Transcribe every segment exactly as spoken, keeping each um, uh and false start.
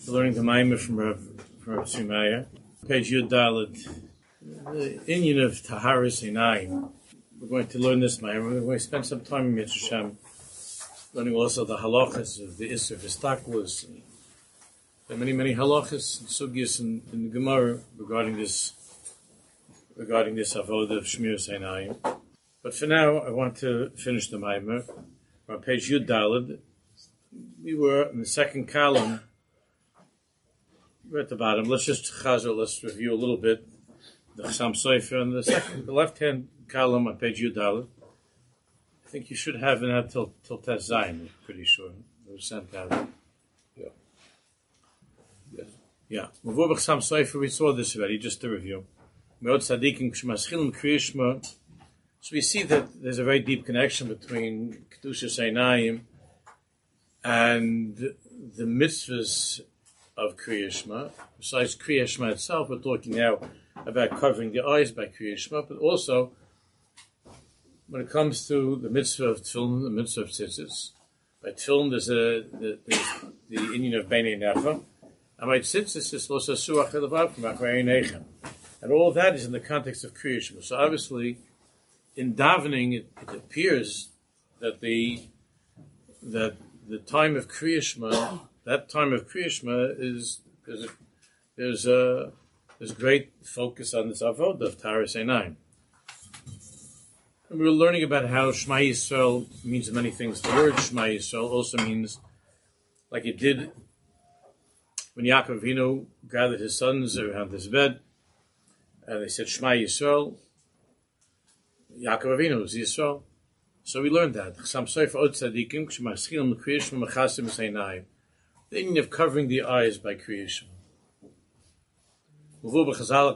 learning the Maimah from Rav, from Rav Tzimaya. Page Yud Dalet, the Inyan of Taharis Einayim. We're going to learn this Maimah. We're going to spend some time in Mitzvah Shem, learning also the halachas of the Isser V'Staklus. There are many, many halachas and sugyas in, in the Gemara regarding this, regarding this avodah of Shmiras Einayim. But for now, I want to finish the Maimah. We're on page Yud Dalet. We were in the second column. We're at the bottom. Let's just chazor, let's review a little bit the Chassam Sofer on the second, the left-hand column on page Yud Dalet. I think you should have it out till till Tes Zayin. I'm pretty sure it was sent out. Yeah. Yes. Yeah. Mavur b'Chassam Sofer. We saw this already. Just to review. Meod tzadikim k'shmaschilim kriyishma. So we see that there's a very deep connection between Kedushas Einayim and the mitzvahs of Kriya Shema. Besides Kriya Shema itself, we're talking now about covering the eyes by Kriya Shema, but also when it comes to the mitzvah of Tefillin, the mitzvah of Tzitzis. By Tefillin, there's, a, the, there's the Inyan of Beinei Necha, and by Tzitzis, it's also Suach Elavav from Achrei Nechem. And all of that is in the context of Kriya Shema. So obviously, in davening, it, it appears that the that the time of Kriya Shema, that time of Kriya Shema is there's a, there's a there's great focus on this avodah of Taharis Einayim. And we were learning about how Shema Yisrael means many things. The word Shema Yisrael also means, like it did when Yaakov Avinu gathered his sons around his bed, and they said Shema Yisrael. Yaakov Avinu is Yisrael. So we learned that. The Inyan of covering the eyes by creation. So Shema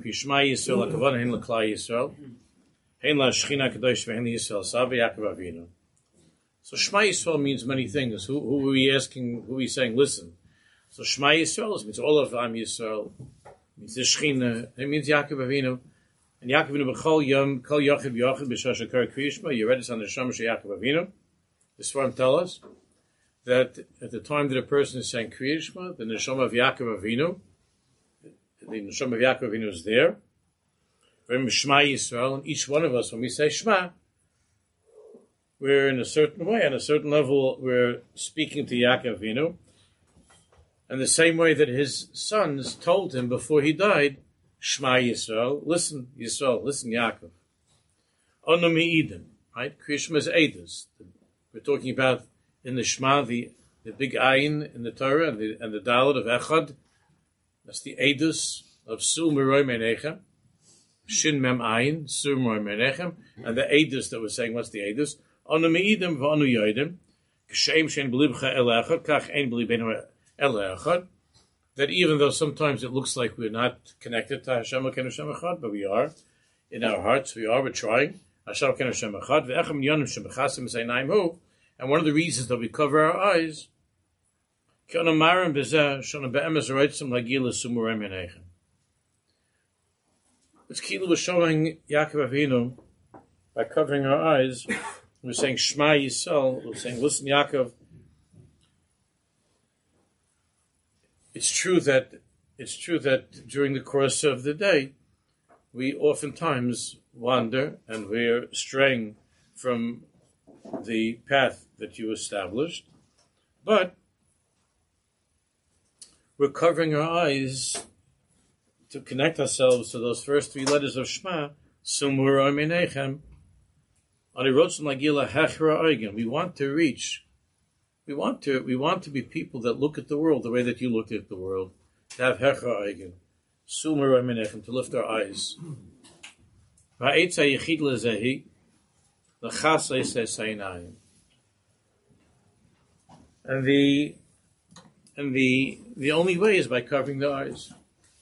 Yisrael means many things. Who, who are we asking, who are we saying, listen? So Shema Yisrael means all of Am Yisrael. It means the Shechina. It means Yaakov Avinu. And Yaakov Avinu b'chol yom kol yochid yochid b'shasha kar Kriya Shema. You read this on the Neshama of Yaakov Avinu. The Sfarim tell us that at the time that a person is saying Kriya Shema, the Neshama of Yaakov Avinu, the Neshama of Yaakov Avinu is there. Very Shema Yisrael, and each one of us, when we say Shema, we're in a certain way, on a certain level, we're speaking to Yaakov Avinu, and the same way that his sons told him before he died, Shema Yisrael, listen Yisrael, listen Yaakov. Onu mi'idim, right? Kriya Shema is Eidos. We're talking about in the Shema, the, the big Ayin in the Torah, and the, and the Dalet of Echad. That's the Eidos of Sur Meroi Menechem. Shin Mem Ayin, Sur Meroi Menechem. And the Eidos that we're saying, what's the Eidos? Onu mi'idim v'onu yoidim. K'sheim shein b'libcha el echad, kach ein b'libenu el echad. That even though sometimes it looks like we're not connected to Hashem Elokeinu Hashem Echad, but we are. In our hearts, we are. We're trying. Hashem Elokeinu Hashem Echad. Ve'echem yonim shemechasim zeinayim hu. And one of the reasons that we cover our eyes, ki onu marim b'zeh shonu be'emes roitzim lagil l'sumurei menechem. It's Kilu was showing Yaakov Avinu by covering our eyes. We're saying Shema Yisrael. We're saying, listen, Yaakov. It's true that it's true that during the course of the day, we oftentimes wander and we're straying from the path that you established, but we're covering our eyes to connect ourselves to those first three letters of Shema. Sumur Menechem. We want to reach. We want to we want to be people that look at the world the way that you look at the world. To have Hecha Eigen. Sumer Menechem, to lift our eyes. And the and the the only way is by covering the eyes.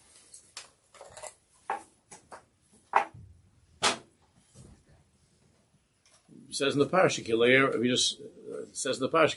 It says in the parasha, we just it says in the parasha,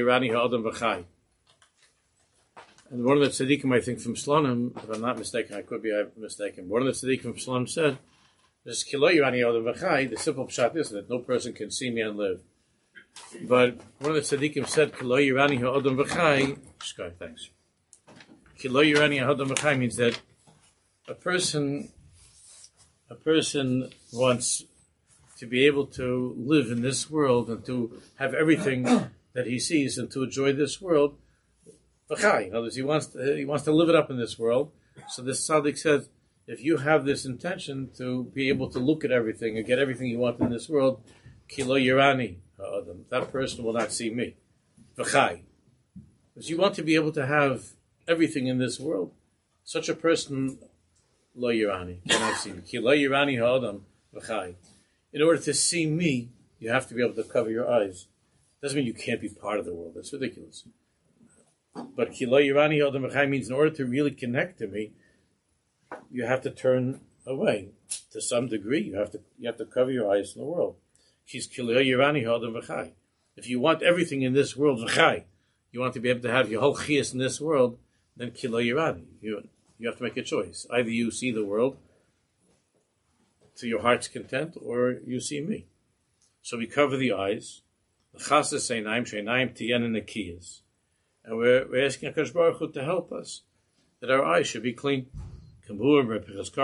and one of the tzaddikim, I think from Slonim, if I'm not mistaken, I could be mistaken. One of the tzaddikim from Slonim said, "This kiloi yirani odom v'chai." The simple pshat is that no person can see me and live. But one of the tzaddikim said, "Kiloi yirani odom v'chai." Thanks. Ki lo yirani ha'adam v'chai means that a person, a person wants to be able to live in this world and to have everything that he sees and to enjoy this world. V'chai. In other words, he wants to, he wants to live it up in this world. So this tzaddik says, if you have this intention to be able to look at everything and get everything you want in this world, ki lo yirani ha'adam, that person will not see me. V'chai. Because you want to be able to have everything in this world. Such a person, lo yirani, cannot see me. Ki lo yirani ha'adam v'chai. In order to see me, you have to be able to cover your eyes. Doesn't mean you can't be part of the world. That's ridiculous. But ki lo yirani ha'adam v'chai means in order to really connect to me, you have to turn away. To some degree, you have to you have to cover your eyes from the world. Ki lo yirani ha'adam v'chai. If you want everything in this world, v'chai, you want to be able to have your whole chiyas in this world, then ki lo yirani. You you have to make a choice. Either you see the world to your heart's content, or you see me. So we cover the eyes. L'chasas einayim she'einayim tiyena nekiyas. And we're, we're asking HaKadosh Baruch Hu to help us, that our eyes should be clean. When a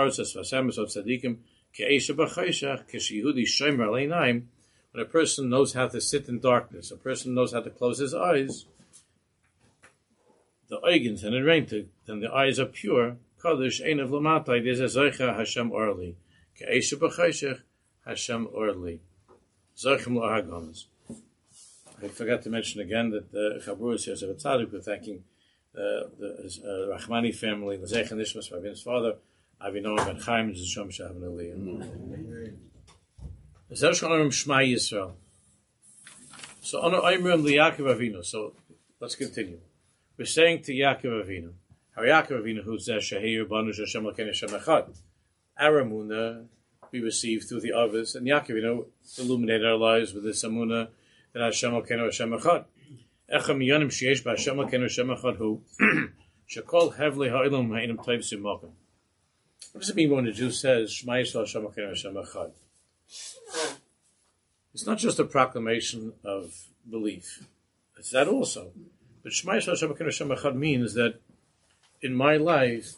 person knows how to sit in darkness, a person knows how to close his eyes, the organs and the then the eyes are pure. Kadosh ein of lamatai. There's a zoicha Hashem orli. Ke'esha b'chayshech Hashem orli. Zoichem lo'hagamas. I forgot to mention again that the Chaburus Yosef Tzaddik were thanking uh, the uh, Rachmani family, the Zeich and Nishmas, Rabin's father, Avinoam ben Chaim, and Zishom Shav and Aliyah. Zesh Orim Shema Yisrael. So Ono Oimrim Liyaakov Avinu. So let's continue. We're saying to Yaakov Avinu, Har Yaakov Avinu, who's there, Shehir Banu Hashem Laken Hashem Echad. Our Amunah we received through the Avos, and Yaakov Avinu illuminated our lives with this Amunah that Hashem Laken Hashem Echad. Echem Yonim Sheyesh B'Hashem Laken Hashem Echad Hu Shekol Hevli Ha'ilam Ha'inam Tayv Simakim. What does it mean when the Jew says Shema Yisrael Hashem Laken Hashem Echad? It's not just a proclamation of belief. It's that also. But Shema Yisrael Hashem Laken Hashem Echad means that in my life,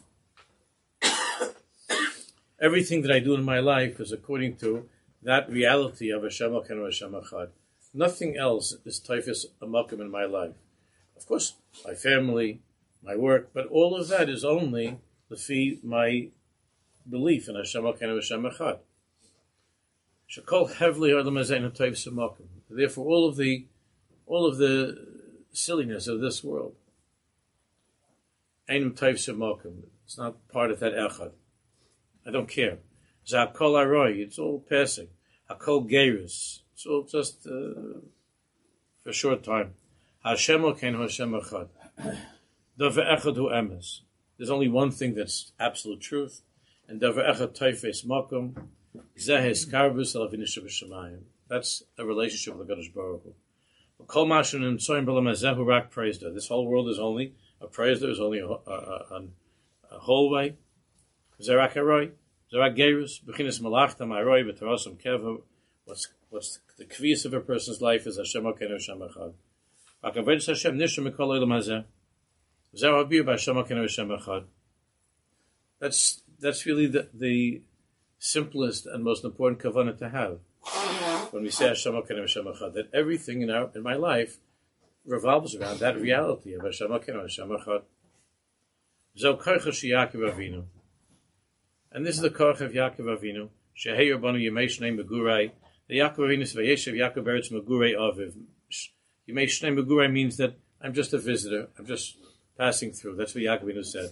everything that I do in my life is according to that reality of Hashem Laken Hashem Echad. Nothing else is Taifis Amakim in my life. Of course, my family, my work, but all of that is only the my belief in Hashem Laken Hashem Echad. Shekol Hevli Adam Azayin Taifis Amakim. Therefore, all of the all of the silliness of this world, Einam Taifis Amakim. It's not part of that Echad. I don't care. Zakol Aroi. It's all passing. Hakol Geirus. It's all just uh, for a short time. Hashem Laken Hashem Echad. Davar Echad Hu Emes. There's only one thing that's absolute truth, and Davar Echad Taifis Makom. Zeh Hiskarbus Al Avinu Shebashamayim. That's a relationship with the Kadosh Baruch Hu. Kol Mashon and Soim B'Lam Hazehu Rak Preizda. This whole world is only a Preizda. Is only a, a, a, a whole way. Zerak Aroi. Zerak Geirus. B'chinas Malachtam Aroi V'Tarosam Kevu. What's what's the kvias of a person's life is Hashem Laken Hashem Echad. V'Kavod Hashem Nishum Mikol Olam Hazeh. Zehu Habir B'Hashem Laken Hashem Echad. That's that's really the the simplest and most important kavanah to have when we say Hashem Laken Hashem Echad. That everything in our in my life revolves around that reality of Hashem Laken Hashem Echad. Zo Koach Yaakov Avinu. And this is the Koach of Yaakov Avinu. Sheheir Banu Yemei Shnei Megurai. The Yaakov Avinu Vayeshev Yaakov Beretz Megurai Aviv. Yemei Shnei Megurai means that I'm just a visitor. I'm just passing through. That's what Yaakov Avinu said.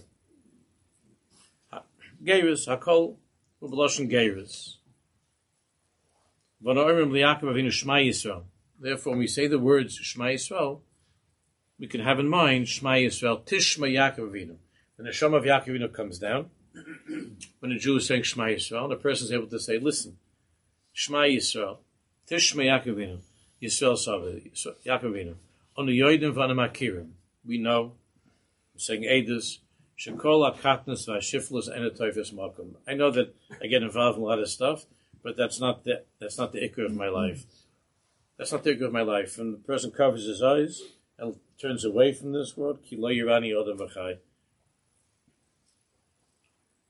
Geirus Hakol Ubeloshen Geirus. V'no'imrim liYaakov Avinu Shema Yisrael. Therefore, when we say the words Shema Yisrael, we can have in mind Shema Yisrael Tishma Yaakov Avinu. When the Neshama of Yaakov Avinu comes down, when a Jew is saying Shema Yisrael, the person is able to say, listen, Shema Yisrael, Tishma Yaakov Avinu, Yisrael Sava, Yaakov Avinu, on the Yoidim Vanamakirim, we know, I'm saying Eidos, Shekol HaKatnas VaShiflus Enatoifis Makom. I know that I get involved in a lot of stuff, but that's not the, that's not the ikkur of my life. That's not the ikkur of my life. When the person covers his eyes and turns away from this world, Ki lo yirani odem v'chai,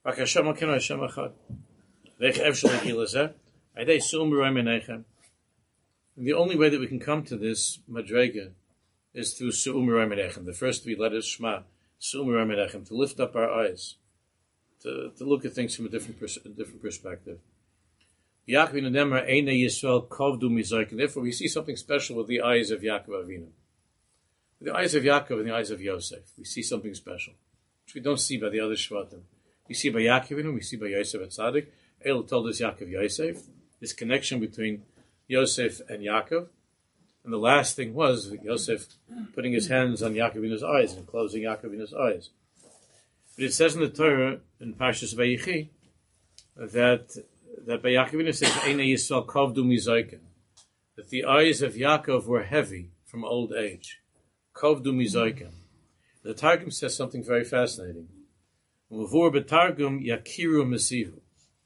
Rak Hashem Elokeinu Hashem Echad. Ve'ech efshel ha'kilazeh. Aydei su'um b'roim enechem. And the only way that we can come to this madrega is through su'um b'roim enechem. The first three letters, Shema, su'um b'roim enechem, to lift up our eyes, to, to look at things from a different pers- a different perspective. Yaakov Avinu Nemar Einei Yisrael Kovdu Mizoikin. Therefore, we see something special with the eyes of Yaakov Avinu. With the eyes of Yaakov and the eyes of Yosef, we see something special, which we don't see by the other Shvatim. We see by Yaakov Avinu, we see by Yosef Atzadik. El told us Yaakov Yosef, this connection between Yosef and Yaakov. And the last thing was Yosef putting his hands on Yaakov Avinu's eyes and closing Yaakov Avinu's eyes. But it says in the Torah, in Parshas Vayechi, that that by Yaakov Avinu says, Einei Yisrael Kovdu Mizoiken, that the eyes of Yaakov were heavy from old age. Kovdu Mizoiken. The Targum says something very fascinating. Muvur betargum yakiru mesivu.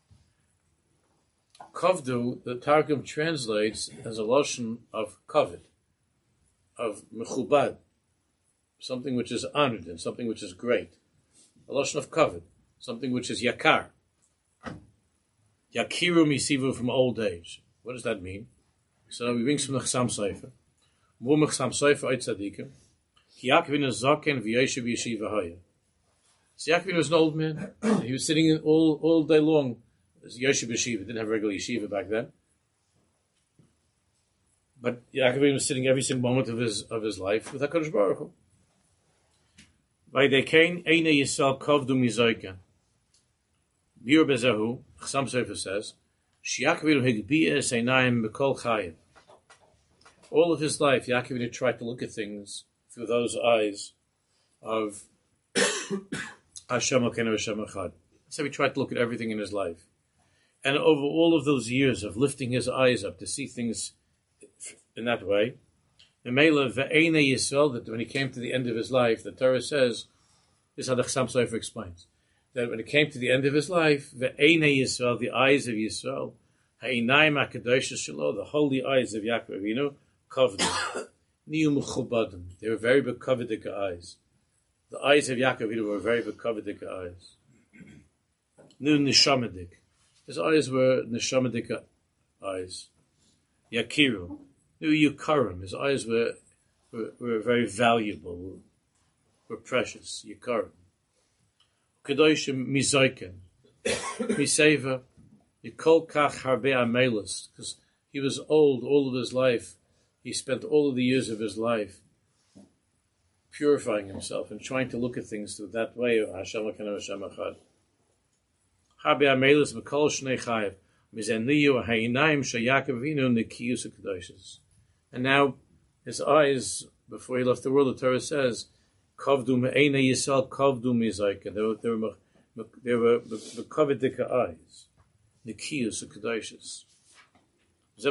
Kovdu, the Targum translates as a lotion of kavod, of mechubad, something which is honored and something which is great. A lotion of kavod, something which is yakar. Yakiru mesivu, from old age. What does that mean? So we bring some Chasam Sofer. Mu Chasam Sofer oid tzadikim. Ki Yaakov Avinu zaken v'yoshev yeshiva haya. So Yaakov Avinu was an old man. He was sitting in all all day long. Yoshev yeshiva, didn't have regular yeshiva back then. But Yaakov Avinu was sitting every single moment of his of his life with HaKadosh Baruch Hu. Vaydekein Einei Yisrael Kovdu Mizoiken. Biur bezahu, Chasam Sofer says, Yaakov Avinu higbi'ah es einayim b'kol chayev. All of his life, Yaakov Avinu tried to look at things through those eyes of Hashem Elokeinu Hashem Echad. So he tried to look at everything in his life. And over all of those years of lifting his eyes up to see things in that way, the Mela ve'einei Yisrael, that when he came to the end of his life, the Torah says, this is how the Chasam Sofer explains, that when it came to the end of his life, ve'einei Yisrael, the eyes of Yisrael, ha'einayim ha'kadoshos shelo, the holy eyes of Yaakov Avinu, kavdu, niyu mechubadim. They were very bekovedik eyes. The eyes of Yaakov Avinu were very bekovedik eyes. Nu nishamadik. His eyes were nishamadik eyes. Yakiru. Nu yukarim. His eyes were, were were very valuable, were precious. Yukarim. Kedoshim mizoiken. Miseva. Yikol kach harbe amelis. Because he was old all of his life. He spent all of the years of his life purifying himself and trying to look at things through that way of Hashem Elokeinu Hashem Echad. Harbe amelis b'kol shnei chayev mizeniyu ha'inayim sheYaakov Avinu nekiyus ha'kadoshos. And now his eyes, before he left the world, the Torah says, Kovdu me'einei Yisrael Kovdu mizoiken. They were they were they were bekovedika eyes, nekiyus ha'kadoshos. So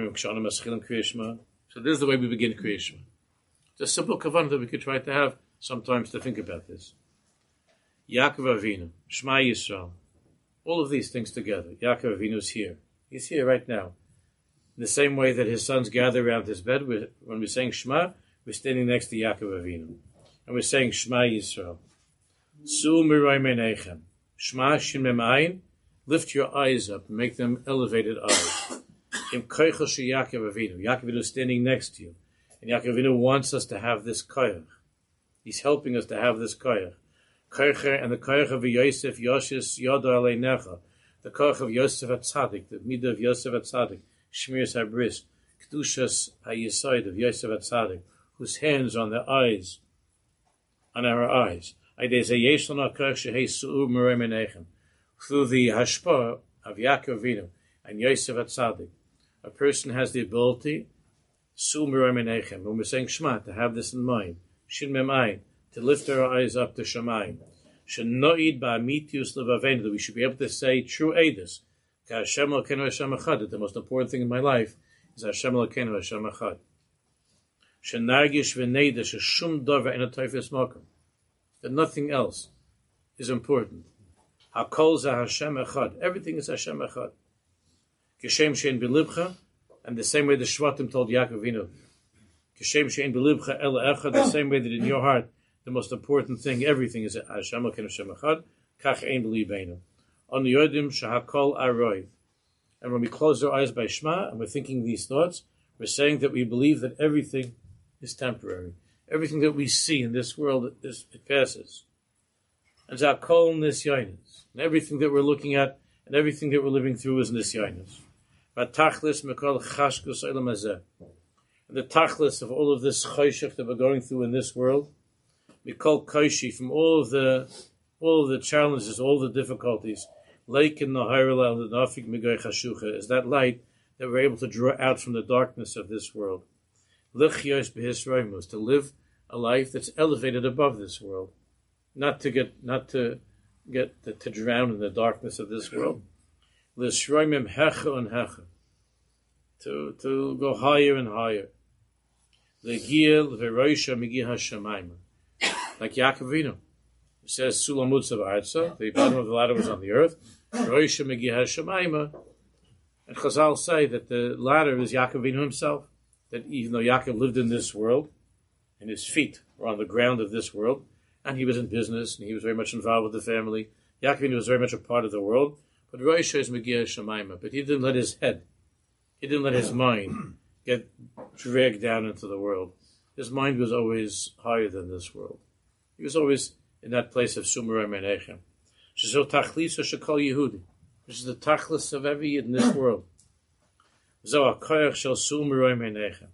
this is the way we begin Kriya Shema. It's a simple kavanah that we could try to have sometimes to think about this. Yaakov Avinu, Shema Yisrael, all of these things together. Yaakov Avinu is here. He's here right now. In the same way that his sons gather around his bed, when we're saying Shema, we're standing next to Yaakov Avinu. And we're saying Shema Yisrael. Su miroi meinechem. Shema shin mem ayin. Lift your eyes up and make them elevated eyes. Im koichel she Yaakov Avinu. Yaakov Avinu is standing next to you. And Yaakov Avinu wants us to have this koich. He's helping us to have this koich. Koicher and the koich of Yosef, Yoshis, Yodo Alei Necha. The koich of Yosef HaTzadik, the midah of Yosef HaTzadik. Shmiras HaBris. Kedushas HaYesod of Yosef HaTzadik. Whose hands on the eyes, on our eyes. Through the hashpah of Yaakov Avinu and Yosef HaTzadik, a person has the ability, when we're saying Shema, to have this in mind, Shin Mem Ayin, to lift our eyes up to Shemayim, that we should be able to say true Eidos, that the most important thing in my life is Hashem Elokeinu Hashem Echad. That nothing else is important. Everything is Hashem Echad. And the same way the Shvatim told Yaakov Avinu, the same way that in your heart, the most important thing, everything is Hashem Elokeinu Hashem Echad. kach ein b'libeinu. On yodim shehakol aroi. And when we close our eyes by Shema and we're thinking these thoughts, we're saying that we believe that everything is temporary. Everything that we see in this world, is, it passes. And zakol nisyonis. And everything that we're looking at and everything that we're living through is nisyonis. Vatachlis mekol chashkus olam hazeh. And the tachlis of all of this choshech that we're going through in this world, mikol koshi, from all of the all of the challenges, all the difficulties, like in the Hairala and the Nafik Migoy Chashucha, is that light that we're able to draw out from the darkness of this world. Lichyos b'hisroimus, to live a life that's elevated above this world, not to get not to get to, to drown in the darkness of this world. L'shroimim hecha and hecha, to to go higher and higher. L'gia l'veroisha migi hashamayim, like Yaakov Avinu. It says Sulam Mutzav Arza, the bottom of the ladder was on the earth. Roisha Megi HaShamayma. And Chazal say that the ladder is Yaakov Avinu himself. That even though Yaakov lived in this world, and his feet were on the ground of this world, and he was in business, and he was very much involved with the family, Yaakov Avinu was very much a part of the world. But Roisha is Megi HaShamayma. But he didn't let his head, he didn't let his mind get dragged down into the world. His mind was always higher than this world. He was always in that place of Sumerai Menechem. Shezot Tachlis Shekol Yehudi, which is the Tachlis of every Yid in this world. Zo HaKoyach Shel Sumerai Menechem.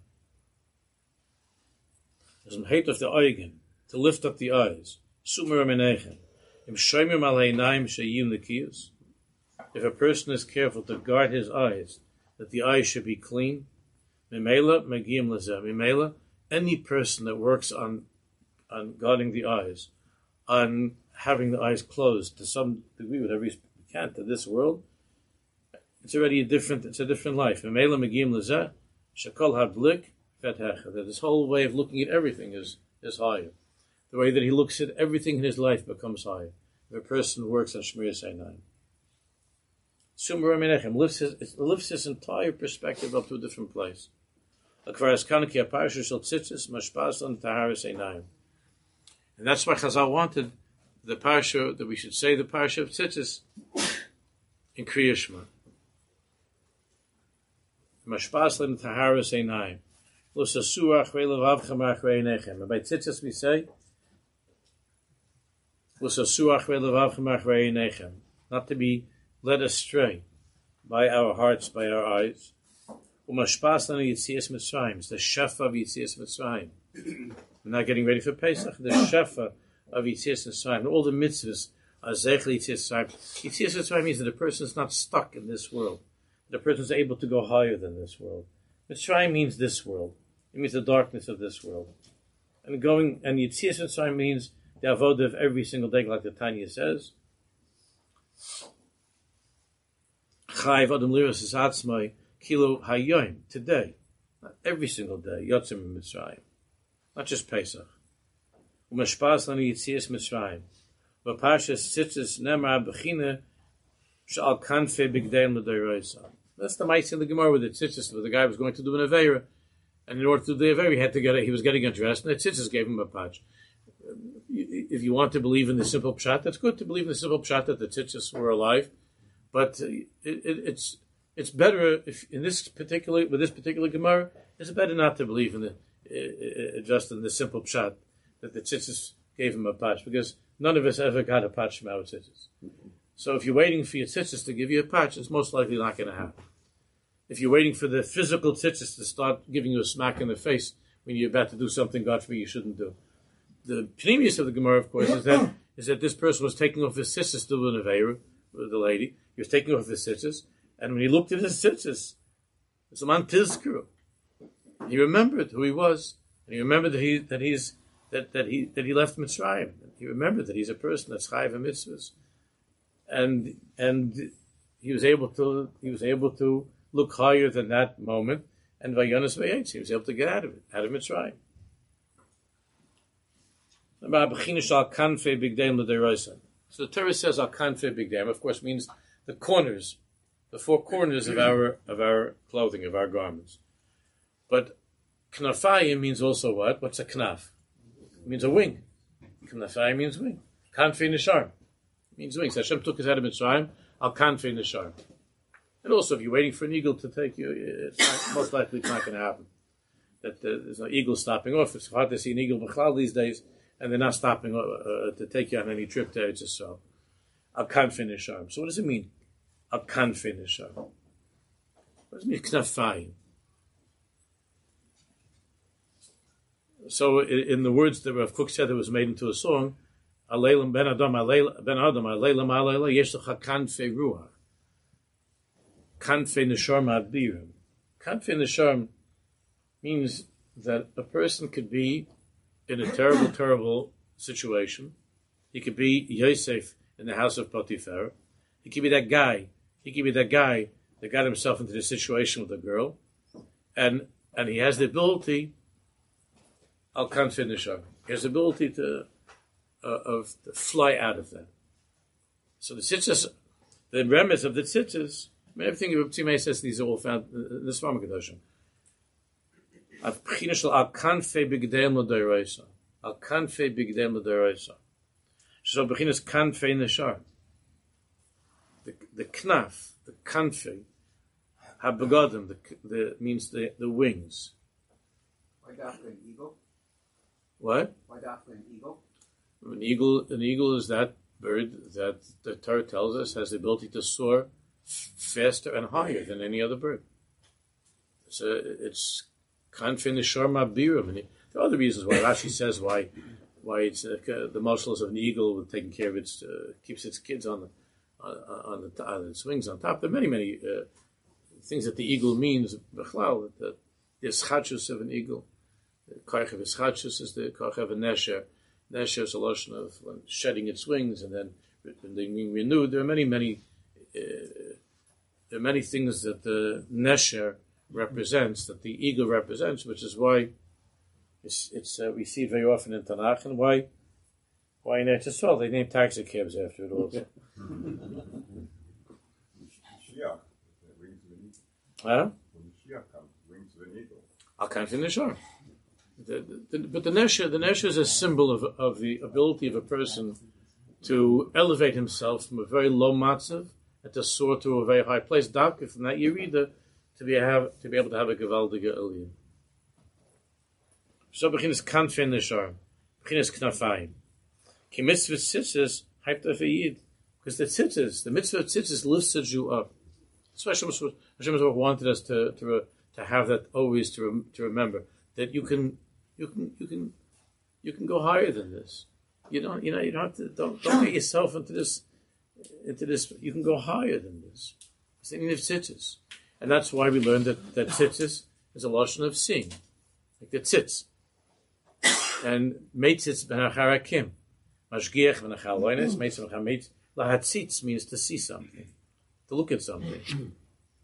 There's a height of the Eigen, to lift up the eyes. Sumerai Menechem. Im Shoymim Al Einayim Sheyim Nekiyus. If a person is careful to guard his eyes, that the eyes should be clean, Mimela Megiyim Lazeh. Mimela, any person that works on on guarding the eyes, on having the eyes closed to some degree, whatever you can, to this world, it's already a different, it's a different life. That his whole way of looking at everything is, is higher. The way that he looks at everything in his life becomes higher. If a person works on Shmiras Einayim. Sumerai Menechem lifts his, it lifts his entire perspective up to a different place. And that's why Chazal wanted the parsha, that we should say the parsha of Tzitzis in Kriya Shema. Mashpas len taharas einayim. Lo sasuach ve'levavchem achrei einechem. And by Tzitzis we say, Lo sasuach ve'levavchem achrei einechem. Not to be led astray by our hearts, by our eyes. Umashpas len yitzias Mitzrayim. It's the shefa of yitzias Mitzrayim. We're not getting ready for Pesach. The shefa of Yitzias Mitzrayim, all the mitzvahs are zechel Yitzias Mitzrayim. Yitzias Mitzrayim means that the person is not stuck in this world. The person is able to go higher than this world. Mitzrayim means this world. It means the darkness of this world. And going and Yitzias Mitzrayim means the avodah of every single day, like the Tanya says. Chayv adam liras es atzmai kilo hayoim, today, not every single day. Yotzim Mitzrayim. Not just Pesach. Umashpas lani yitzias Mitzrayim. V'parshas Tzitzis nemar b'china sh'al kanfei bigdeim l'deiroisa. That's the mice in the Gemara with the Tzitzis, where the guy was going to do an Aveira, and in order to do the Aveira, he had to get it, he was getting undressed, and the Tzitzis gave him a patch. If you want to believe in the simple pshat, that's good to believe in the simple pshat that the Tzitzis were alive, but it, it, it's it's better if in this particular with this particular Gemara, it's better not to believe in the uh, just in the simple pshat that the Tzitzis gave him a patch, because none of us ever got a patch from our Tzitzis. So if you're waiting for your Tzitzis to give you a patch, it's most likely not going to happen. If you're waiting for the physical Tzitzis to start giving you a smack in the face when you're about to do something, God forbid, you shouldn't do. The pneumius of the Gemara, of course, is that is that this person was taking off his tzitzis to do an Aveira with the lady. He was taking off his tzitzis, and when he looked at his tzitzis, it's a man tizkuru. He remembered who he was, and he remembered that he that he's that, that he that he left Mitzrayim. He remembered that he's a person that's chayav mitzvahs, and and he was able to he was able to look higher than that moment, and vayanas vayetz, he was able to get out of it, out of Mitzrayim. So the Torah says al kanfei bigdayim, of course, means the corners, the four corners of our of our clothing, of our garments. But knafayim means also what? What's a knaf? It means a wing. Knafayim means wing. Kanfei nishar. It means wings. Hashem took us out of Mitzrayim, al kanfei neshar. And also, if you're waiting for an eagle to take you, it's not, most likely it's not going to happen. That uh, there's no eagle stopping off. It's hard to see an eagle b'chlal these days, and they're not stopping uh, to take you on any trip to Eretz Yisrael. Al kanfei neshar. So what does it mean? Al kanfei neshar. What does it mean? Knafayim. So in the words that Rav Kook said that was made into a song, Aleilam ben Adam, ben Adam, Aleilam Aleilam, yesh lecha kanfei ruach. Kanfei neshar ma'adbirim. Kanfei neshar means that a person could be in a terrible, terrible situation. He could be Yosef in the house of Potiphar. He could be that guy. He could be that guy that got himself into this situation with a girl. And and he has the ability Al kanfei neshar. He has the ability to uh, of to fly out of that. So the tzitzis, the premise of the tzitzis, I mean, everything Reb Tzimei says, these are all found in the Svarma Kedoshim. Av b'china shel al kanfei b'gdeim l'doraisa. Al kanfei b'gdeim l'doraisa. So b'chinas kanfei neshar. The the knaf, the kanfei, ha-begadim, the the means the the wings. Why dafka an eagle? What? Why dafka an eagle? An eagle, an eagle is that bird that the Torah tells us has the ability to soar f- faster and higher than any other bird. So it's kanfei neshar ma'birim. And there are other reasons why Rashi says why why it's uh, the muscles of an eagle with taking care of its uh, keeps its kids on the on, on the on its wings on top. There are many many uh, things that the eagle means. B'chlal, the the ischachus of an eagle. The koach of ischachus is the koach of a nesher. Nesher is a lotion of shedding its wings and then being renewed. There are many, many, uh, there are many things that the nesher represents, that the eagle represents, which is why it's, it's uh, we see it very often in Tanakh, and why, why in Eretz Yisrael they name taxi cabs after it also. Huh? Al kanfei neshar. The, the, but the nesher, the nesher is a symbol of of the ability of a person to elevate himself from a very low matzav and to soar to a very high place. Dark from that yerida to be have to be able to have a gewaldige aliyah. So beginnest kanfei neshar, beginnest knafayim. Ki mitzvah tzitzis hyped of a yid, because the tzitzis, the mitzvah of tzitzis lifts you up. That's why Hashem, Hashem wanted us to to to have that always to to remember that you can. You can you can you can go higher than this. You don't you know you don't have to don't don't get yourself into this into this. You can go higher than this. It's the meaning of tzitzis, and that's why we learned that that tzitzis is a lotion of seeing, like the tzitz. And meitzitz benacharakim, mashgiach benachaloines, meitzitz benachameit lahatzitz means to see something, to look at something.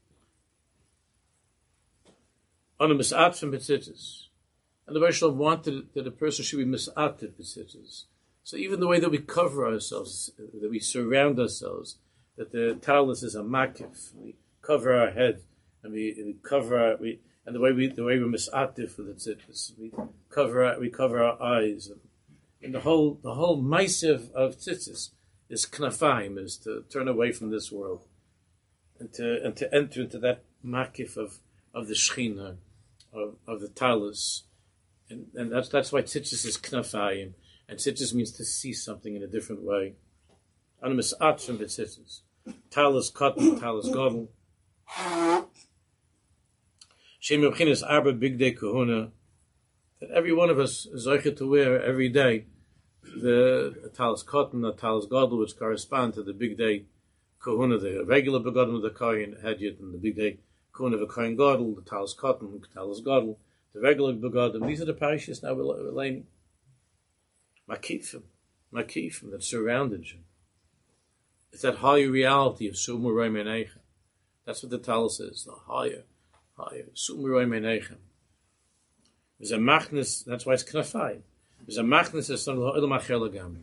On a misat from tzitzis. And the Baruch wanted that a person should be mis'ated b'tzitzis. So even the way that we cover ourselves, that we surround ourselves, that the talus is a makif, we cover our head, and we, we cover our, we, and the way we, the way we're mis'ated for the tzitzis, we cover our, we cover our eyes, and, and the whole, the whole ma'asiv of tzitzis is knafayim, is to turn away from this world, and to and to enter into that makif of of the shechina, of of the talus. And, and that's that's why tzitzis is knafayim, and tzitzis means to see something in a different way. Animus atfim b'tzitzis, talus cotton, talus godel. Shem Yevchinas arba big day kahuna, that every one of us is zoche to wear every day the talus cotton, the talus godel, which correspond to the big day kahuna, the regular begotten of the kohen hedyot, and the big day kahuna of a kohen godel, the talus cotton, talus godel. The regular begodim. These are the parashas now we're learning. Makifim, makifim that surrounded you. It's that higher reality of sumurei menechem. That's what the talus is. The higher, higher sumurei menechem. There's a machnes. That's why it's knafayim. There's a machnes as some ilam achel gamim.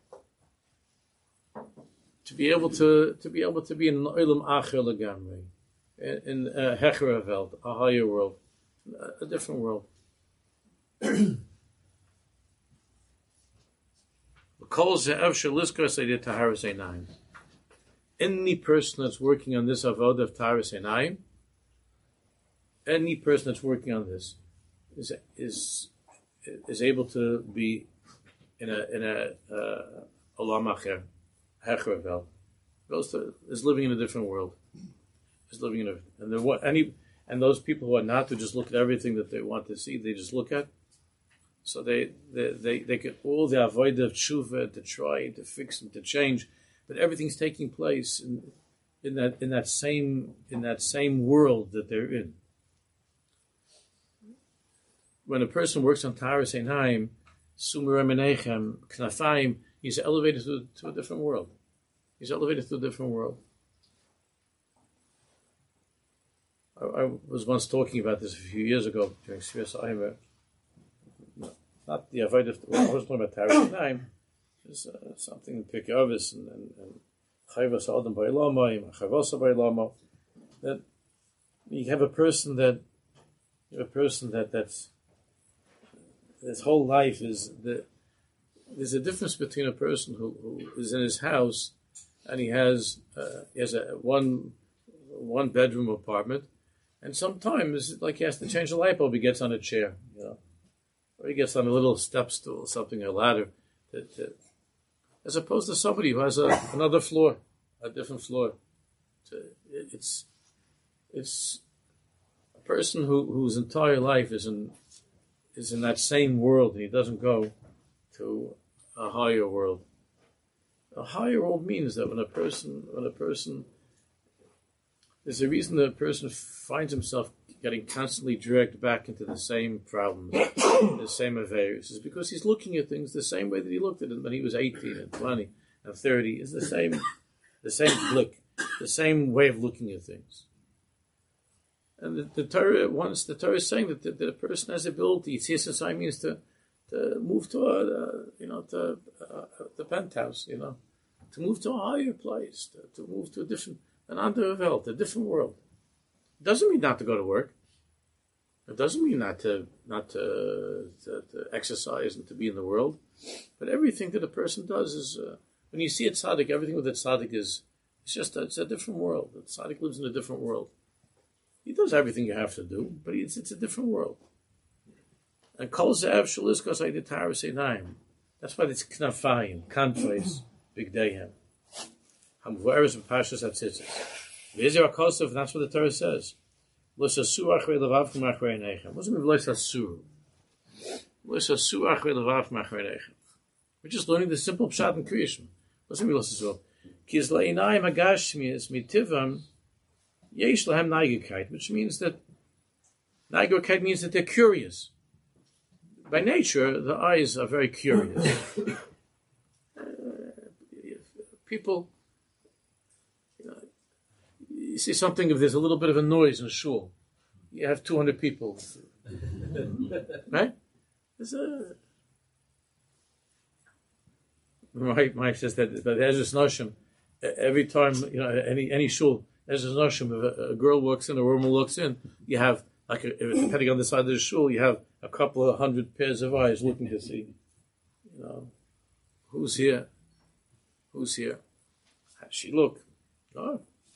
To be able to to be able to be in an ilam achel gamim, in a hechera welt, a higher world. A different world. Kol ze'ev sheliskos eidei taharas einayim. Any person that's working on this avodah of taharas einayim, any person that's working on this is is is able to be in a in a uh, olam acher, hechravel, goes to is living in a different world. Is living in a and then what any and those people who are not to just look at everything that they want to see, they just look at. So they they they, they get all the avodah of tshuva to try to fix and to change, but everything's taking place in in that in that same in that same world that they're in. When a person works on Taharas Einayim, Sumer Menechem, Knafayim, he's elevated to, to a different world. He's elevated to a different world. I, I was once talking about this a few years ago during Sfiras Aimer. Not the Avodah, well, I was talking about Taharas Einayim. There's uh, something in Pirkei Avos and Chayvas Adam Ba'ilamo, Chayvasa Ba'ilamo, that you have a person that, you have a person that that's his whole life is the. There's a difference between a person who, who is in his house and he has uh, he has a one one bedroom apartment, and sometimes like he has to change the light bulb, he gets on a chair, you know, or he gets on a little step stool, something, a ladder, that, that, as opposed to somebody who has a, another floor, a different floor. It's it's a person who whose entire life is in. is in that same world, and he doesn't go to a higher world. A higher world means that when a person, when a person, there's a reason that a person finds himself getting constantly dragged back into the same problems, the same affairs, is because he's looking at things the same way that he looked at them when he was eighteen and twenty and thirty. Is the same, the same blick, the same way of looking at things. And the, the Torah, once the Torah is saying that, that, that a person has the ability, Tzisasai means to, to move to a, uh, you know, to uh, the penthouse, you know, to move to a higher place, to, to move to a different, an under Welt, a different world. It doesn't mean not to go to work. It doesn't mean not to, not to, to, to exercise and to be in the world. But everything that a person does is, uh, when you see a tzaddik, everything with a tzaddik is, it's just, a, it's a different world. The tzaddik lives in a different world. He does everything you have to do, but it's, it's a different world. And Kol Ze'ev Sheliskos Eidei Taharas Einayim. That's why it's Knafayim, Kanfais, Big Dehem. Hamvueres B'Pashas Hatzitzis. V'Ezer HaKosov, and that's what the Torah says. L'sasu achrei levavchem achrei einechem. What does it mean, l'sasu? L'sasu achrei levavchem achrei einechem. We're just learning the simple pshat in Kriyishma. What does it mean, l'sasu? Ki iz le'inayim hagashmias mitivam Yesh lahem neigigkeit, which means that neigigkeit means that they're curious. By nature, the eyes are very curious. uh, people, you know, you see something, if there's a little bit of a noise in a shul, you have two hundred people, right? There's a, my wife says that, but there's this notion, every time, you know, any any shul, there's a notion if a, a girl walks in, a woman walks in, you have, like, a, depending on the side of the shul, you have a couple of hundred pairs of eyes looking to see, you know, who's here? Who's here? How does she look? Oh.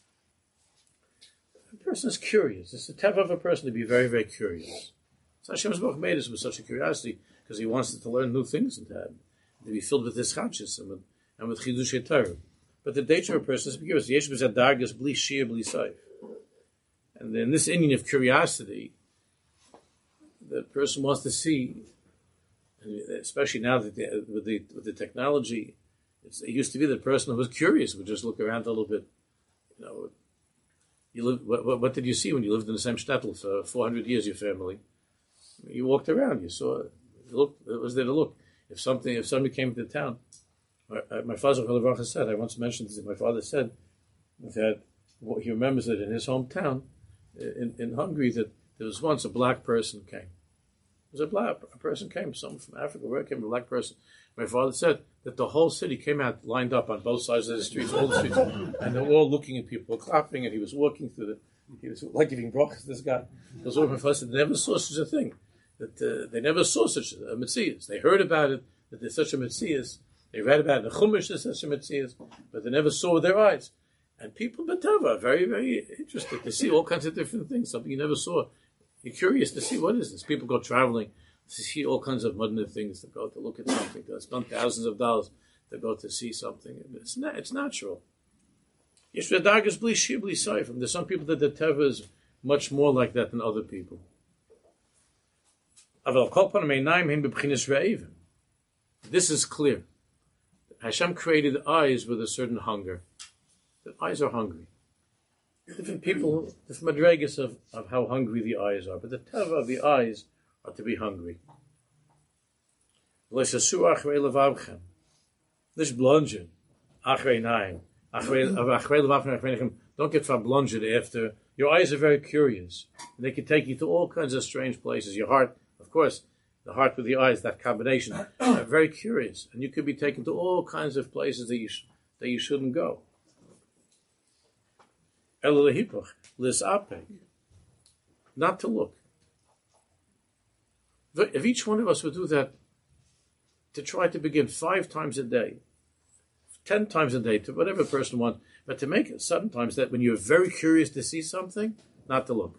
A person is curious. It's the type of a person to be very, very curious. So Hashem's Baruch made us with such a curiosity because He wants us to learn new things and to, have, to be filled with His chachis and with, and with Chidushei Torah. But the nature of a person is curious. Yesh b'zeh dargas bli shir bli seif. And in this Indian of curiosity, the person wants to see, especially now that the, with the with the technology, it's, it used to be the person who was curious would just look around a little bit. You know, you live, what, what did you see when you lived in the same shtetl for four hundred years? Your family, you walked around, you saw, you looked, it was there to look. If something, if somebody came to town. My, my father said, I once mentioned this, my father said that well, he remembers that in his hometown, in, in Hungary, that there was once a black person came. There was a black a person came, someone from Africa, where came a black person. My father said that the whole city came out, lined up on both sides of the streets, all the streets, and they were all looking at people, clapping, and he was walking through the, he was like giving brachas to this guy. Those were my father said they never saw such a thing, that uh, they never saw such a Metzias. They heard about it, that there's such a Metzias. They read about it in the Chumash, the Seshem but they never saw with their eyes. And people in Batava are very, very interested to see all kinds of different things, something you never saw. You're curious to see, what is this? People go traveling to see all kinds of modern things, to go to look at something, to spend thousands of dollars to go to see something. It's na- it's natural. There's some people that the Teva is much more like that than other people. This is clear. Hashem created eyes with a certain hunger. The eyes are hungry. Different people, different madregas of, of how hungry the eyes are, but the teva of the eyes are to be hungry. This blunged, don't get blunged after. Your eyes are very curious. And they can take you to all kinds of strange places. Your heart, of course, the heart with the eyes, that combination, are very curious. And you could be taken to all kinds of places that you, sh- that you shouldn't go. Not to look. If each one of us would do that, to try to begin five times a day, ten times a day, to whatever person wants, but to make it sometimes that when you're very curious to see something, not to look.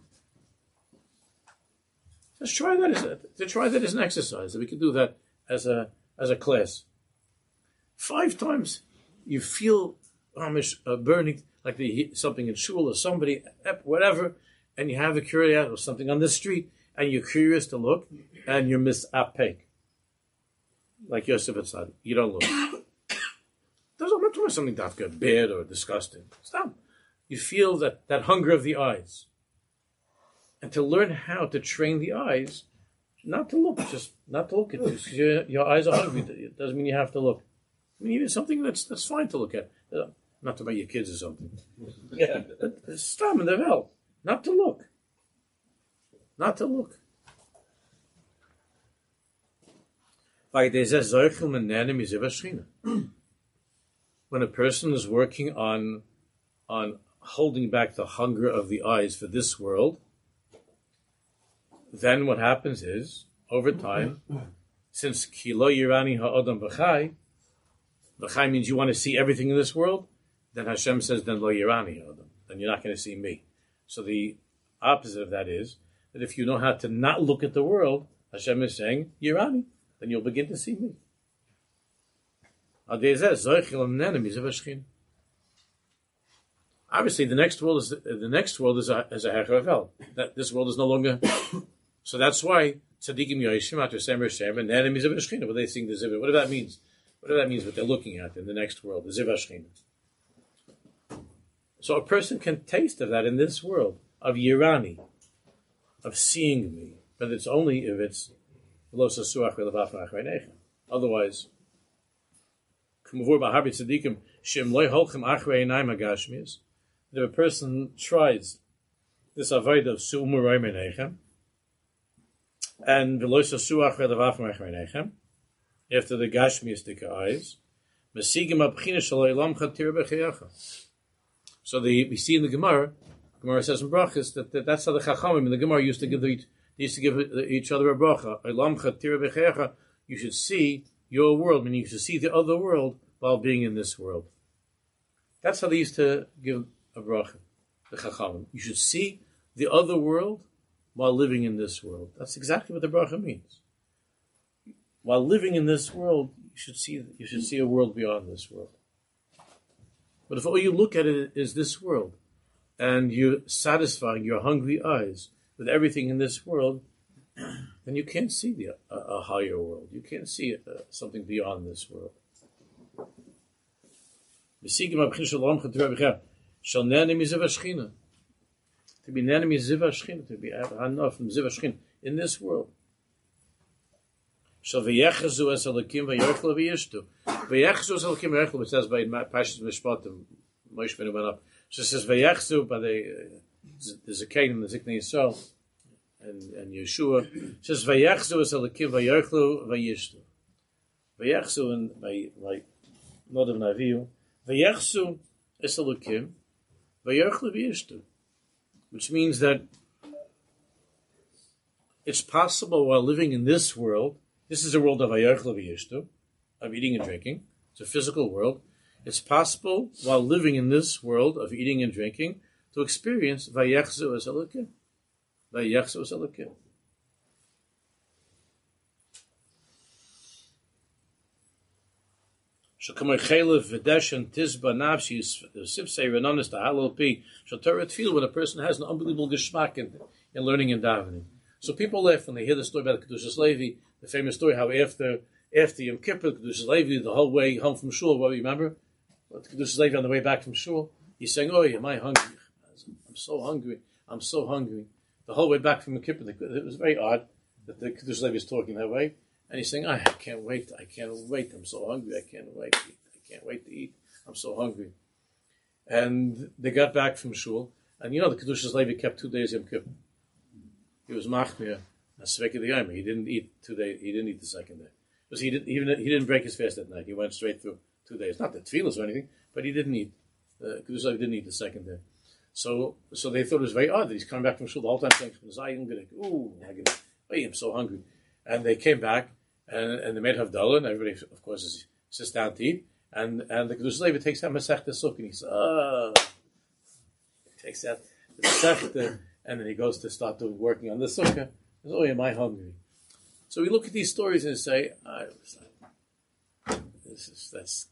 Let's try that as a, to try that as an exercise. That we can do that as a as a class. Five times you feel amish uh, burning, like the, something in shul or somebody, whatever, and you have a curiosity or something on the street, and you're curious to look, and you're misapek. Like Yosef Atzadik, you don't look. Doesn't matter about something that good, bad or disgusting. Stop. You feel that, that hunger of the eyes. And to learn how to train the eyes, not to look, just not to look at this. Your, your eyes are hungry. It doesn't mean you have to look. I mean, even something that's that's fine to look at. Uh, not to about your kids or something. Yeah. Stop in the hell. Not to look. Not to look. When a person is working on on holding back the hunger of the eyes for this world, then what happens is, over time, since kilo yirani ha'odam b'chai, b'chai means you want to see everything in this world, then Hashem says, then lo yirani ha'odam, then you're not going to see me. So the opposite of that is, that if you know how to not look at the world, Hashem is saying, yirani, then you'll begin to see me. Obviously, the next world is the next world is a is a hecharavel. That this world is no longer. So that's why tzaddikim yoshim after semer shem and enemies of Shechina. What they sing the ziva. Whatever that means. Whatever that means. What they're looking at in the next world, the ziva Shechina. So a person can taste of that in this world of yirani, of seeing me, but it's only if it's lo sasuach ve'levaf achrei. Otherwise. If a person tries this avodah of su'umur roimenechem and v'lo sasuach ve'levaf achrei after the gashmiistic eyes, mesigim abchina shel olam chatir b'cheyacha. So the we see in the Gemara, Gemara says in brachas that, that that's how the Chachamim in the Gemara used to give the, they used to give each other a bracha. Olam chatir b'cheyacha. You should see your world, meaning you should see the other world while being in this world. That's how they used to give a bracha, the Chachamim. You should see the other world while living in this world. That's exactly what the bracha means. While living in this world, you should see you should see a world beyond this world. But if all you look at it is this world, and you're satisfying your hungry eyes with everything in this world, then you can't see the, a, a higher world. You can't see uh, something beyond this world. To be an enemy ziva shchina, to be hanaf from ziva shchina in this world. So v'yechazu es alakim v'yorchel v'yishtu. V'yechazu es alakim v'yorchel, it says by Pashas Mishpatim, Moshe Rabbeinu went up. So it says v'yechazu by the the Zakanim, the Ziknei Yisrael, and and Yeshua. It says v'yechazu es alakim v'yorchel v'yishtu. V'yechazu and by by Nadav Naviu. V'yechazu es alakim v'yorchel v'yishtu, which means that it's possible while living in this world. This is a world of v'yorchel v'yishtu, of eating and drinking. It's a physical world. It's possible, while living in this world of eating and drinking, to experience Vayechzu as Elokim. Vayechzu as Elokim. When a person has an unbelievable geschmack in, in learning and davening. So people laugh when they hear the story about Kedushas Levi, the famous story how after after Yom Kippur, Kedushas Levi, the whole way home from shul, what do you remember? Kedushas Levi on the way back from shul, he's saying, "Oh, am I hungry? I'm so hungry. I'm so hungry." The whole way back from Yom Kippur, it was very odd that the Kedushas Levi is talking that way. And he's saying, I can't wait, I can't wait, I'm so hungry, I can't wait to eat, I can't wait to eat, I'm so hungry. And they got back from shul, and you know the Kedushas Levi kept two days Yom Kippur. He was machmir, Sveka the Yom. He didn't eat two days, he didn't eat the second day. Because he didn't, even, he didn't break his fast that night, he went straight through two days. Not the tefillas or anything, but he didn't eat. Uh, Kedushas Levi didn't eat the second day. So so they thought it was very odd that he's coming back from shul the whole time saying, ooh, I'm so hungry. And they came back, and, and they made Havdalah, and everybody, of course, is, sits down to eat. And and the Kedushas Levi takes out Masechta Sukkah, and he says, oh, he takes out the Masechta, and then he goes to start doing, working on the Sukkah. He says, oh, am I hungry? So we look at these stories and say, oh, this is, that's,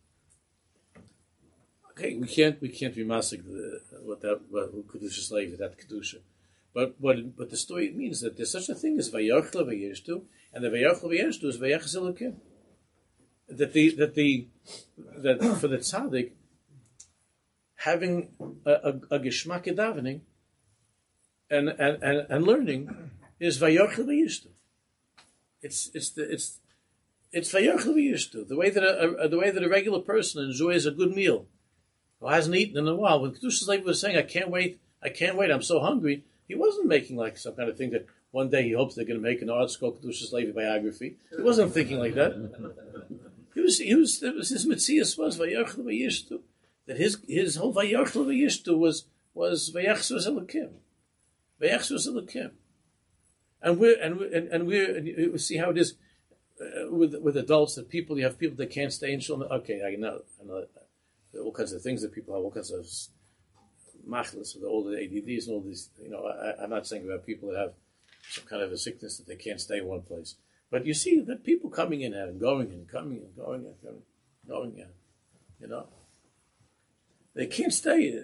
okay, we can't, we can't be masig what that, what Kedushas Levi, that Kedusha. But what but the story means that there's such a thing as Vayachla Vayishtu, and the Vayachla Vayishtu is Vayachas Elokim. That the that the that for the tzaddik, having a, a, a geschmack davening and, and, and, and learning is Vayachla Vayishtu. It's it's the it's it's Vayachla Vayishtu. The way that a, a the way that a regular person enjoys a good meal, who hasn't eaten in a while. When Kedushas Levi was saying, "I can't wait, I can't wait, I'm so hungry," he wasn't making like some kind of thing that one day he hopes they're going to make an ArtScroll Kedushas Levi biography. He wasn't thinking like that. He was, he was, it was his Metzias was Vayachla Vayishtu. That his his whole Vayachla Vayishtu was was Vayachsu Elokim, Vayachsu Elokim. And we're and we and, and we're and you see how it is uh, with with adults that people you have people that can't stay in shul. Okay, I know, I know all kinds of things that people have, all kinds of machlis with all the A D Ds and all these. You know, I, I'm not saying about people that have some kind of a sickness that they can't stay in one place. But you see that people coming in and going and coming and going and going, going in, you know, they can't stay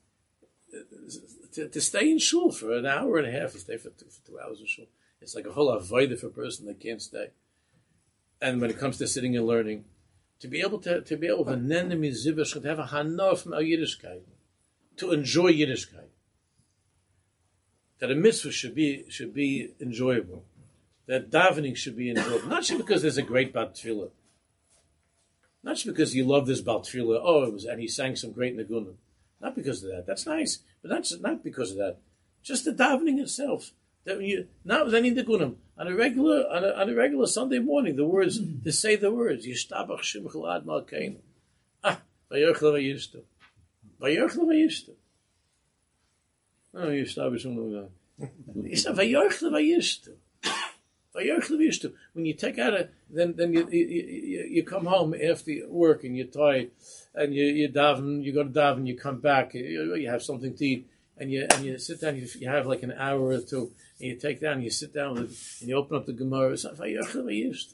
to, to stay in shul for an hour and a half. You stay for two, for two hours in shul. It's like a whole avodah for a person that can't stay. And when it comes to sitting and learning, to be able to to be able to to have a hana from our Yiddishkeit, to enjoy Yiddishkeit. That a mitzvah should be should be enjoyable. That davening should be enjoyable. Not just because there's a great Bat Tefillah. Not just because you love this Bat Tefillah. Oh, it was, and he sang some great Nagunim. Not because of that. That's nice, but that's not because of that. Just the davening itself. That when you not with any Nagunim on a regular on a, on a regular Sunday morning, the words to say the words Yishtabach Shimchel Ad Malkeinu. Ah, Vayachla Vayishtu. Vayachla Vayishtu. Oh, Yishtabach Shimchel Ad. Vayachla Vayishtu. When you take out a, then then you, you you come home after work and you're tired, and you you daven, you go to daven, you come back, you, you have something to eat, and you and you sit down, you, you have like an hour or two, and you take down, and you sit down with it, and you open up the Gemara. It's vayachla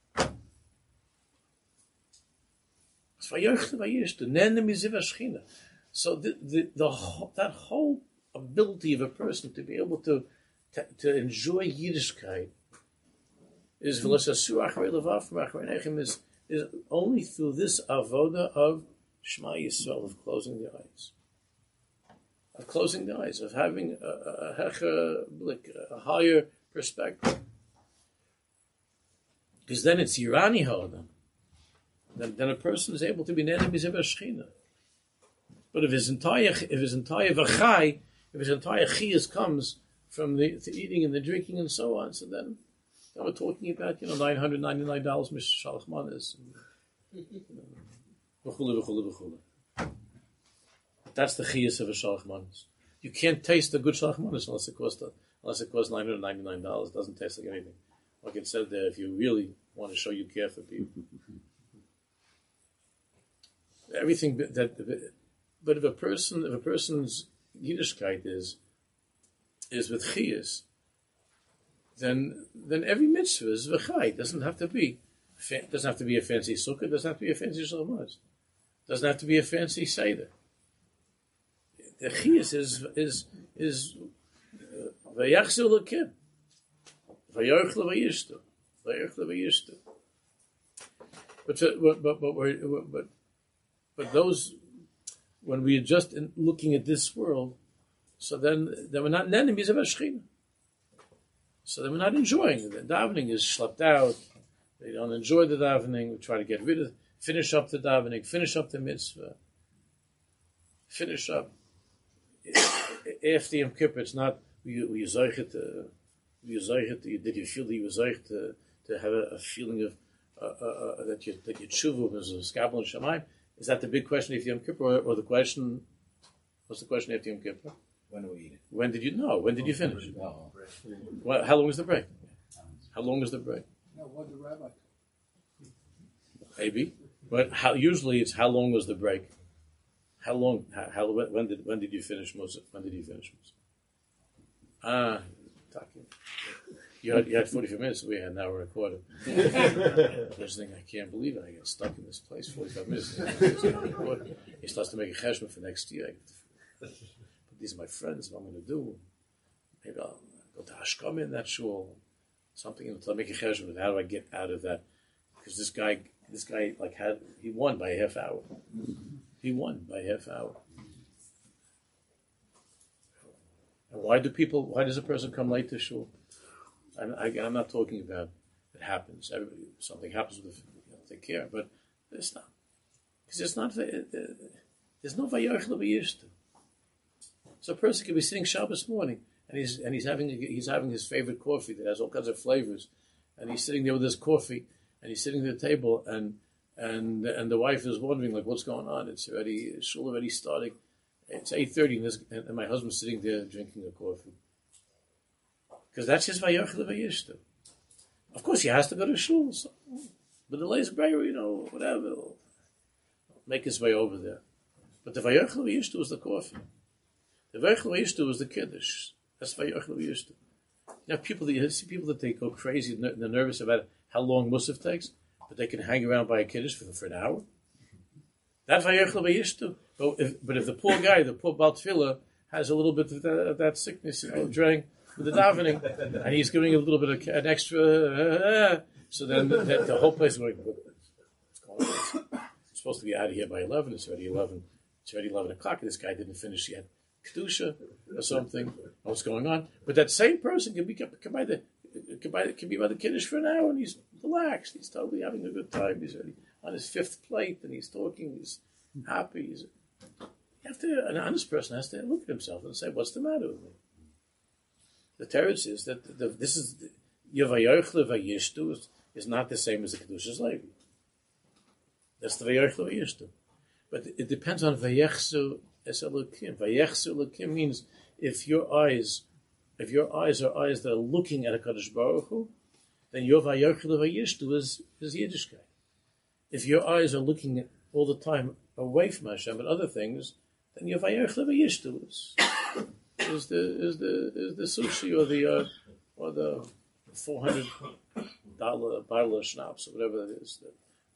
vayishtu. So the the, the that whole ability of a person to be able to to, to enjoy Yiddishkeit is is is only through this avoda of Shema Yisrael, of closing the eyes, of closing the eyes, of having a, a, a, a higher perspective. Because then it's Yirani Hodam. Then, then a person is able to be Nenem Yiziv Shechina. But if his entire if his entire v'chai, if his entire chiyas comes from the, the eating and the drinking and so on, so then now we're talking about, you know, nine hundred ninety-nine dollars Mister Shalach Manas. That's the chiyas of a Shalach Manas. You can't taste a good Shalach Manas unless it costs unless it costs nine hundred ninety-nine dollars. It doesn't taste like anything. Like it said there, if you really want to show you care for people. everything that. But if a person, if a person's Yiddishkeit is is with chiyas, then then every mitzvah is v'chai. It doesn't have to be doesn't have to be a fancy sukkah. It doesn't have to be a fancy shalomaz. Doesn't have to be a fancy seder. The chiyas is is is vayachzil l'kim, vayarchle vayishtu, vayarchle vayishtu. But but but but but but those. When we are just in looking at this world, so then, then we're not enemies of Shechina. So then we're not enjoying it. The davening is schlepped out. They don't enjoy the davening. We try to get rid of, finish up the davening, finish up the mitzvah, finish up. After Yom Kippur, it's not, were you zeichet, were you zeichet, did you feel that you were zeichet to, to have a, a feeling of, uh, uh, uh, that your that your tshuva was a skabel and shamayim? Is that the big question after Yom Kippur, or, or the question? What's the question after Yom Kippur? When do we eat it? When did you know? When did you finish? Oh. Well, how long is the break? How long is the break? No, what the rabbi? Maybe, but how? Usually, it's how long was the break? How long? How, how when did when did you finish Moshe? When did you finish Moshe? Ah, talking. You had, you had forty-five minutes, we had an hour and a quarter. Listening, I can't believe it. I get stuck in this place forty-five minutes. He starts to make a cheshbon for next year. But these are my friends, what I'm going to do. Maybe I'll go to Hashkama in that shul. Something, until I make a cheshbon. How do I get out of that? Because this guy, this guy, like, had, he won by a half hour. He won by a half hour. And why do people, why does a person come late to shul? I'm, I, I'm not talking about it happens. Everybody, something happens with, you know, take care, but it's not because it's not. It, it, there's no vayarch le'vayishtu. So a person could be sitting Shabbos morning and he's and he's having he's having his favorite coffee that has all kinds of flavors, and he's sitting there with his coffee and he's sitting at the table and and and the wife is wondering like what's going on. It's already shul already starting. It's eight thirty and, and my husband's sitting there drinking a coffee. Because that's his vayarch le'vayishtu. Of course, he has to go to shul. So, but the latest prayer, you know, whatever, will make his way over there. But the vayarch le'vayishtu is the coffee. The vayarch le'vayishtu is the kiddush. That's vayarch le'vayishtu. You have people that you see people that they go crazy. They're nervous about how long musaf takes, but they can hang around by a kiddush for, for an hour. That vayarch le'vayishtu. But if, but if the poor guy, the poor Baal Tefillah, has a little bit of that, of that sickness, you know, during with the davening, and he's giving a little bit of an extra, uh, so then the, the whole place is going, what's going on? It's supposed to be out of here by eleven. It's already eleven. It's already eleven o'clock. And this guy didn't finish yet kedusha or something. What's going on? But that same person can be can by the can, by, can be by the kiddush for an hour, and he's relaxed. He's totally having a good time. He's already on his fifth plate, and he's talking. He's happy. He's, you have to. An honest person has to look at himself and say, "What's the matter with me?" The teretz is that the, the, this is Yavayarch le'vayishtu is, is not the same as the Kedushas Levi. That's the Vayarch le'vayishtu. But it depends on Vayechsu es Elokim. Vayechsu Elokim means if your eyes, if your eyes are eyes that are looking at a Kadosh Baruch Hu, then your Vayarch le'vayishtu is, is Yiddishkeit. If your eyes are looking at, all the time away from Hashem and other things, then your Vayarch le'vayishtu is... Is the is the is the sushi or the uh, or the four hundred dollar bottle of schnapps or whatever it is?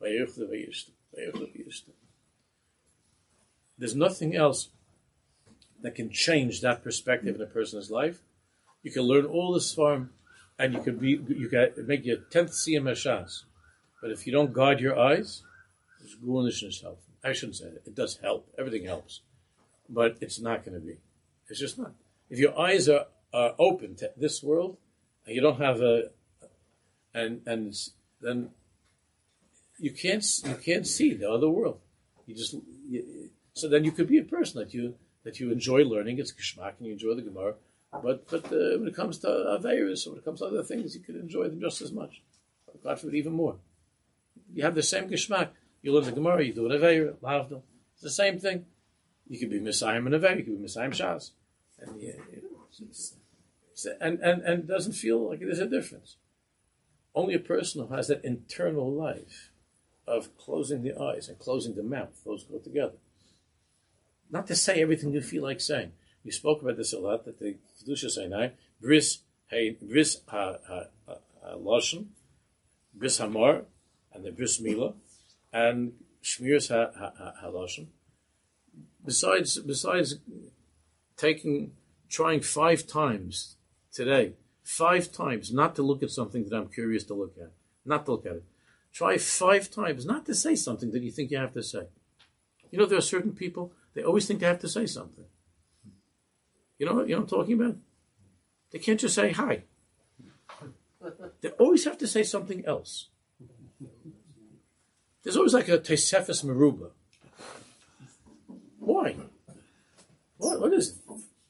There's nothing else that can change that perspective in a person's life. You can learn all this farm, and you can be you can make your tenth siyam hashas, but if you don't guard your eyes, it's gunish help. I shouldn't say that. It does help. Everything helps, but it's not going to be. It's just not. If your eyes are, are open to this world, and you don't have a, and and then you can't you can't see the other world. You just you, so then you could be a person that you that you enjoy learning. It's geschmack and you enjoy the Gemara, but but uh, when it comes to Averis or when it comes to other things, you could enjoy them just as much. God forbid, even more. You have the same geschmack. You learn the Gemara, you do an Aveir, Lavdil. It's the same thing. You could be Messiah and Aveir, you could be Messiah Shas. And, yeah, it's, it's, and, and, and doesn't feel like there's a difference. Only a person who has that internal life of closing the eyes and closing the mouth. Those go together. Not to say everything you feel like saying. We spoke about this a lot, that the Kedusha say now, bris hey bris ha ha ha lashon, bris hamor, and the bris milah, and shmiras ha ha ha lashon. Besides, besides taking, trying five times today, five times not to look at something that I'm curious to look at, not to look at it. Try five times not to say something that you think you have to say. You know, there are certain people, they always think they have to say something. You know, you know what I'm talking about? They can't just say hi. They always have to say something else. There's always like a Tosefes Meruba. Why? What, what is it?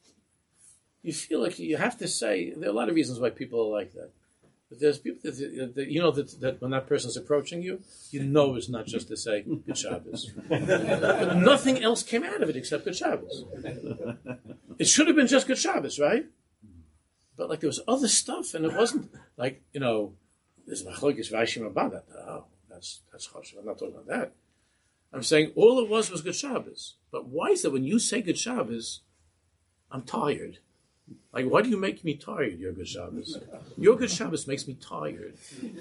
You feel like you have to say, there are a lot of reasons why people are like that. But there's people that, that you know that, that when that person's approaching you, you know it's not just to say Good Shabbos. But nothing else came out of it except Good Shabbos. It should have been just Good Shabbos, right? But like there was other stuff, and it wasn't like, you know, there's Machlokes Rashi Ramban. Oh, that's that's harsh. I'm not talking about that. I'm saying all it was was Good Shabbos. But why is it when you say Good Shabbos, I'm tired? Like, why do you make me tired, your Good Shabbos? Your Good Shabbos makes me tired.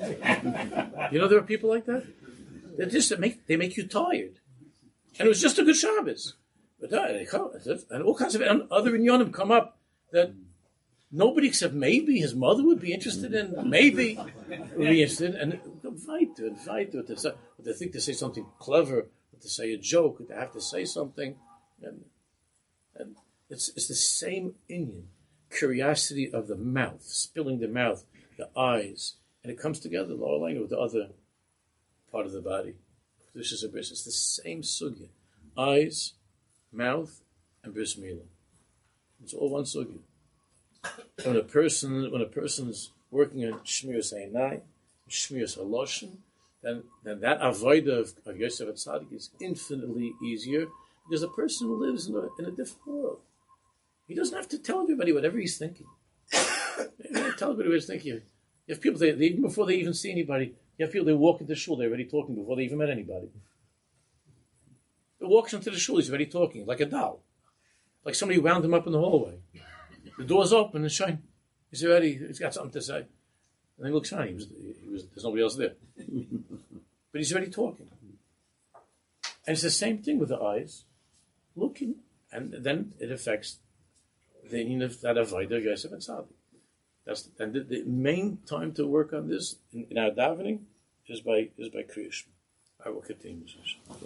You know there are people like that? They just they make, they make you tired. And it was just a Good Shabbos. But uh, and all kinds of other inyanim come up that nobody except maybe his mother would be interested in, maybe would be interested in, and invite to, invite to, to, they think to say something clever, or to say a joke, or to have to say something. And, and it's, it's the same inyan. Curiosity of the mouth, spilling the mouth, the eyes, and it comes together, the lower language, with the other part of the body. This is a bris. It's the same sugya. Eyes, mouth, and bris milah. It's all one sugya. When a person, when a person's working on shmiras einai, shmiras haloshin, then then that avodah of, of Yosef Atzadik is infinitely easier because the person lives in a, in a different world. He doesn't have to tell everybody whatever he's thinking. He doesn't tell everybody what he's thinking. You have people, they, they, even before they even see anybody, you have people, they walk into shul, they're already talking before they even met anybody. He walks into the shul, he's already talking, like a doll. Like somebody wound him up in the hallway. The door's open and shine. He's already, he's got something to say. And he looks fine, he was, he was, there's nobody else there. But he's already talking. And it's the same thing with the eyes, looking, and then it affects the inyan of that avodah of Yosef Atzadik. That's and the, the main time to work on this in, in our davening is by is by Kriya Shema. I will continue.